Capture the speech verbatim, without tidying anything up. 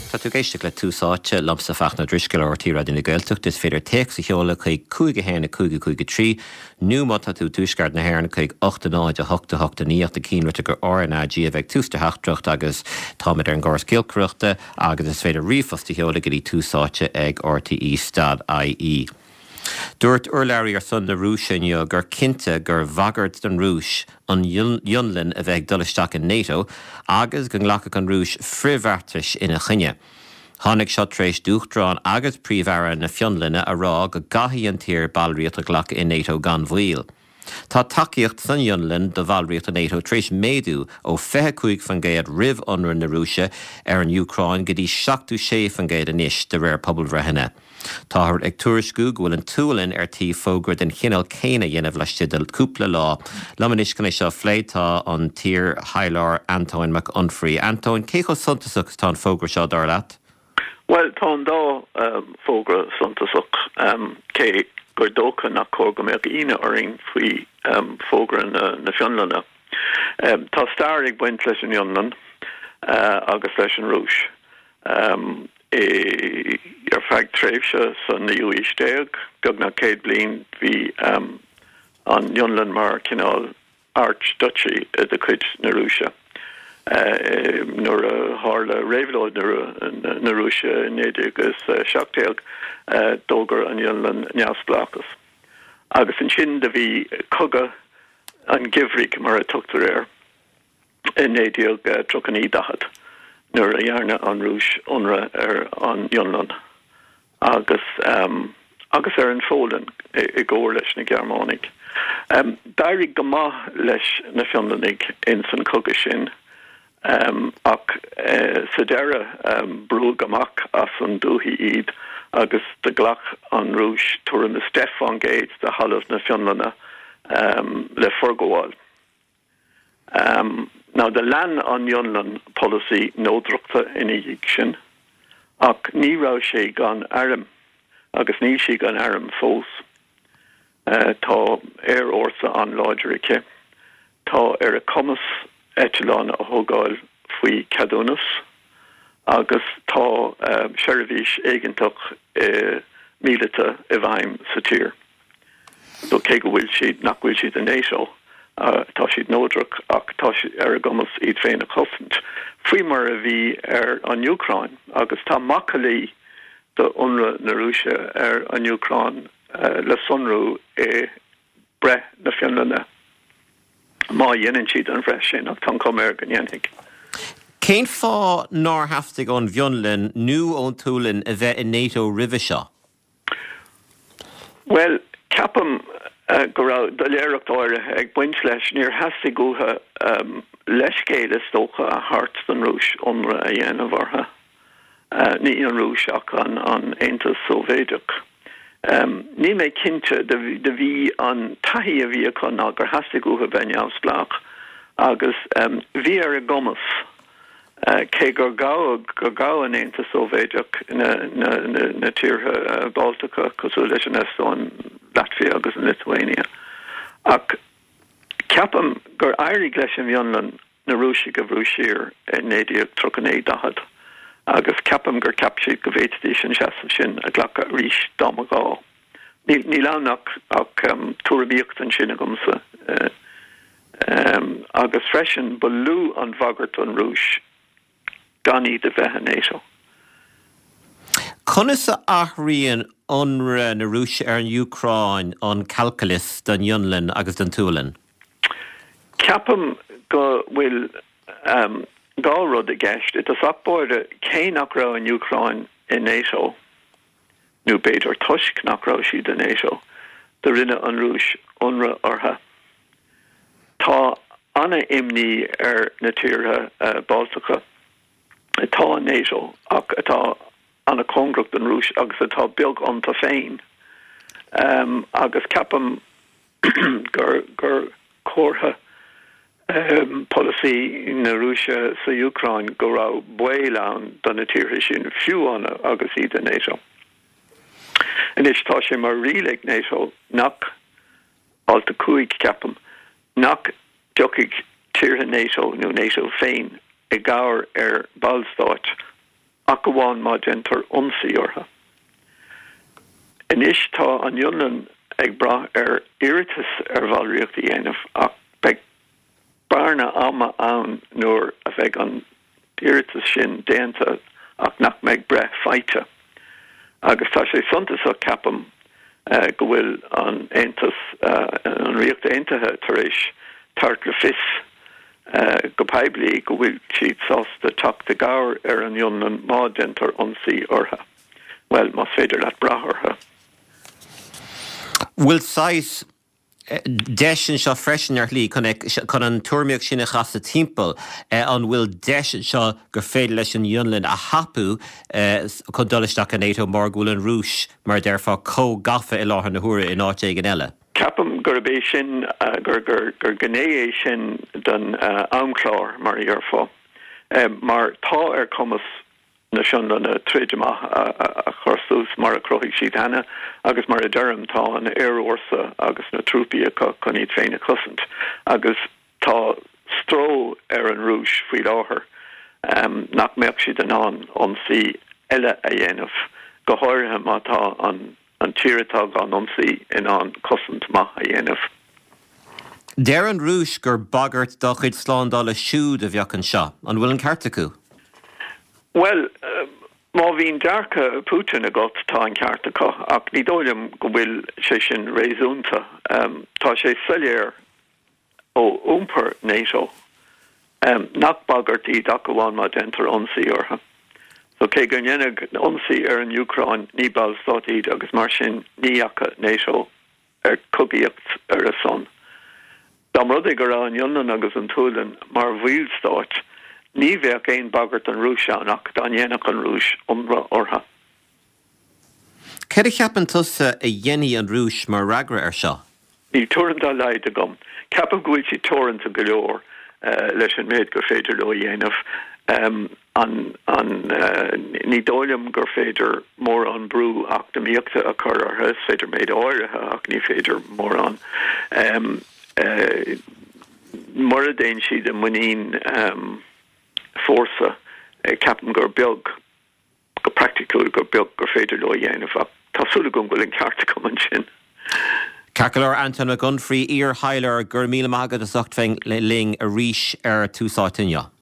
Tá tú géiste le túsáte lamsa fachna driscail ortí ra dina gailteach is féidir teach sa cheola chuig cúige héna cúige cúige trí, nú mata tú túisgard na héirna chuig ochta náid a hochta hochta níocht a cínrata gur R N A G a bheith tústa heachtracht agus táid ar an gáras céalcruachta agus is féidir riomfos de cheola gurí túsáte ag R T E stad I E. Dúirt urlairí ar son na rúisina gur cinnte gur bhagart den rúis an dionlainn a bheith dulaisteach in NATO agus go nglacha an rúis frihhartais ina chuine. Tháinig seo tréis dúchtrán agus príomhhara na fionlainne a rá go gahí an tír ballríocht a ghlacha in NATO gan bhfuil. Tá takeíocht san dionlainn do bhallríocht a NATO tréis méadú ó fethe chuig fan géad ribh ionra na Rúise ar an Ucráin go dtí seachtú sé fan géad anis de réir pobl bhreithine. Táthir ag tuairisciú go bhfuil an túlainn ar tí fógra den chinál céine dhéanamh leis de cúpla lá. Lamanis gan é seo phléitá an tír Hailár Antóin McUnfrey. Antóin, cé go suntasach tá fógra seo dar leat? Well, tá an dá um, fógra suntasach um, cé gur dócha nach cóga mé ine oring faoi um, fógra na, na fionlanna. Um, tá stair ag buint leis an Ionlan uh, agus leis an rúis. Um, e ar feag tréimhse san na U Isteag, gog na céad blin bhí um, an Ionlan mar cinál Archduchy a de chuid na Rúise. Uh, nuair a hála réhlóid na Rúise in éidir agus uh, seachtaíoch uh, dógur an Ionlan neamhsplachas. Agus an sin de bhí coga an gibhrig mar a tuchttar air in éidir uh, trochaní dahad. Nuair a dhearna an rúis unra ar an Ionlan. Agus, um, agus ar an fólan i, i ggóir leis na Gearmánig. Um, Dairig go maith leis na fionlanig in san coga sin, um, ach uh, sa deire um, brú gamach as an dúhí iad agus de glach an rúis tuair na Stefan Gates de halamh na fionlanna um, le forgóáil. Um, Now, the land on Ionlan policy nódrochta ina dhiig sin, ach ní rá sé gan airm, agus ní sé gan airm fós. Uh, tá air orsa an láiderice, tá ar a commas etalán a thugáil faoi Cadúnas, agus tá uh, seirbhís éigentach uh, míleta i bhaim sa tír. So cé go bhfuil siad nach bhfuil siad in éisio. Uh, tá siad nódrach ach tá siad ar a gomas iad féin a chosint. Fuoi mar a bhí ar an Ucráin, agus tá macalaí do unra na Rúise ar an Ucráin uh, le sunrú é bre na fionlanna. Má dhéanann siad an bhreis sin ach tá com ar gan dhéanamh. Cén fá ná haftaigh an bhionlainn nó ón túlainn a bheith in NATO ribhe seo? Well, ceapam Uh, go raibh do léireacht áire ag buint leis níor heasta gútha um, leiscéad is tócha a thart an rúis ionra a dhéanamh ortha. Uh, ní an rúis ach an, an Aontas Sóivéideach. Um, ní mé cinnte de, de bhí an taithí a bhí chun ag gur heasta gútha beneamhsplach agus um, bhí ar a gomas uh, cé gur gá gur gá an Aontas Sóivéideach na, na, na, na tíortha uh, Baltacha cosú leis an Eastóin Latvia agus in Lithuania. Ach ceapam gur airí leis an Ionlan na Rúise go bhrúsír in éideag trochané dahad. Agus ceapam gur capsiad go bhéití sin seasa sin a ghlacha rís dám a gá. Ní, ní lánach ach um, túrabíocht an sin a gomsa. Uh, um, agus freisin balú an bhagart an rúis ganí de bheith NATO. Conas a athríonn onra na Rúise ar an Ucráin an calculus den Ionlan agus den túlainn? Ceapam go bhfuil um, gá rud a gceist. It is achbáirde cé nach rá an Ucráin in NATO, nó beidir tuisc nach rá siad in NATO, de rinne an rúis unra ortha. Tá anna imní ar na tíortha uh, Baltacha, atá NATO, ach atá anna congracht an rúis agus atá beag ionta féin. Um, agus ceapam gur, gur córtha um, policy na Rúise sa Ucráin go rá buéilán don na tíortha sin fiúána agus iad a NATO. And is tá sé mar riaigh NATO nach alta cuaig ceapam nach deocaigh tíortha NATO nó NATO féin i gabhar ar ballstáit ach go bháin má gentar ionsaí ortha. Inis tá an Dionlainn ag brath ar iiritas ar bhallríocht dhéanamh ach beag barna ama ann nuair a bheith an iiritas sin déanta ach nach méid breth feite. Agus tá sé suntasach capam uh, go bhfuil an Aontas uh, an riocht aontaithe tar éis tart le fis uh, go peibli go bhfuil siad sásta teach de gair ar an Dionlainn má gentar ionsaí ortha. Well, más féidir leat brathartha. Bhfuil sais deis seo freisin ar lí chun an tuairmeocht sin a chasa timpeall an bhfuil deis seo gur féidir leis an Dionlainn a hapú chun dolisteach an NATO mar bhfuil an rúis mar deirfá có gafa i láthair na huaire in áit éigean eile. Capam gur bé sin gur gur gur gné é sin don amchlár mar dheirfá. Mar tá ar cumas na Seanlan a tréideach a chorstús mar a croigh siad hena agus mar a derm tá an airorsa agus na trúpií chun iad féin a cosint agus tá stró ar an rúis faoi láthair um, nach meach siad an an ionsaí eile a dhéanamh go háirithe mátá an an tíretá an ionsaí in an cosint maith a dhéanamh. Deir an rúis gur bagart do chuid sláándála siúd a bheadh an seo an bhfuil an ceart acu. Well, uh, má bhín dearcha Putin a got tá an ceartacha ach ní dóilem go bhfuil sé sin réasúnta. Um, tá sé soiléir ó úmper NATO um, nach bagartí ach go bháin má gentar ionsaí ortha. So cé go dhéanamh ionsaí ar an Ucrain ní ball státíd agus mar sin ní acha NATO ar cogaíocht ar a son. Dá rud ag go rá an Dionlainn agus an Túlainn mar bhíl stáit ní bheadh éon bagart an rúis ach dá dhéanamh an rúis umbra ortha. Céir a cheapan tusa a dhéanaí an rúis mar ragra ar seo? Ní tuaireanta leid a gom. Ceapam go bhfuil si tuaireanta go leor uh, leis an méid gur féidir le dhéanamh um, an, an uh, ní dóilem gur féidir mór an brú ach na míochta a chur artha féidir méid áirithe ach ní féidir mór an. Um, uh, mar a déin siad a muín um, fórsa uh, ceapam gur beag go practicúil gur beag gur féidir le dhéanamh ach tásúla gom bhfuil an cearta cumann sin. Cacalar Anton McGunfrey, Ear Hyler, Gur Míle Magad a Socht Feng Ling a Rish er Túsáitinja.